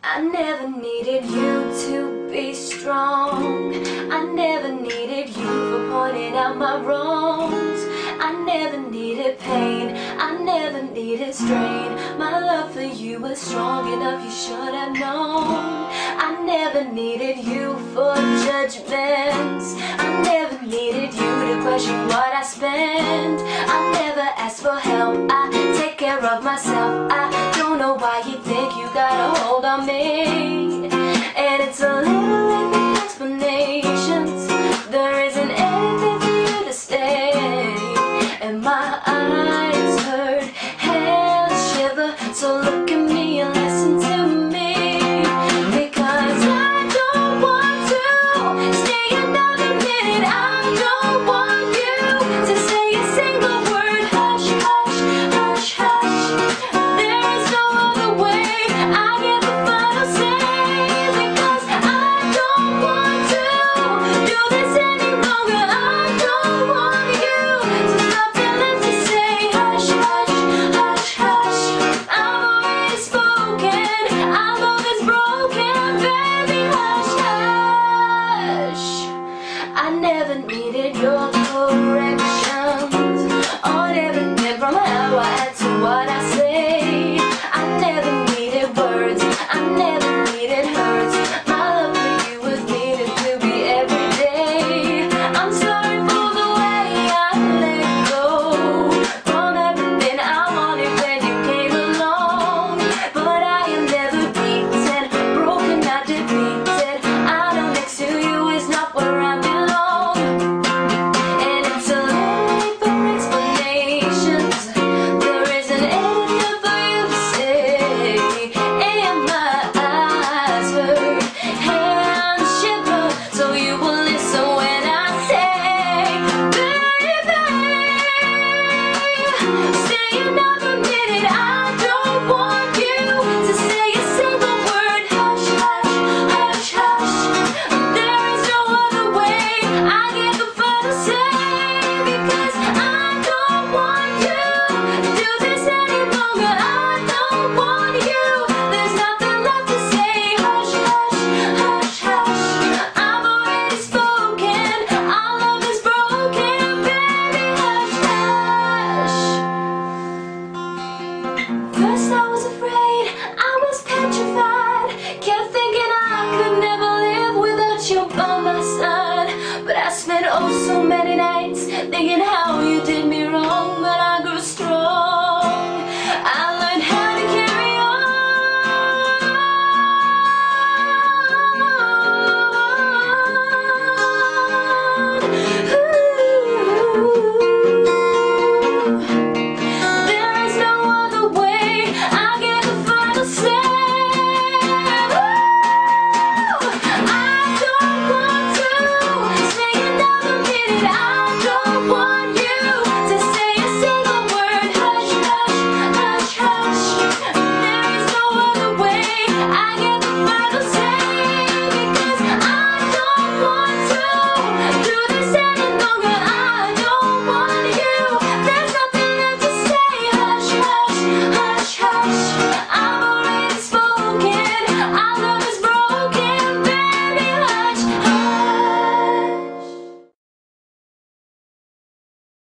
I never needed you to be strong. I never needed you for pointing out my wrongs. I never needed pain, I never needed strain. My love for you was strong enough, you should have known. I never needed you for judgments. I never needed you to question what I spend. I never asked for help, I take care of myself. I don't know why you think you got a hold on me.